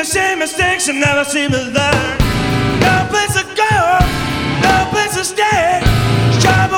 the same mistakes and never seem to learn.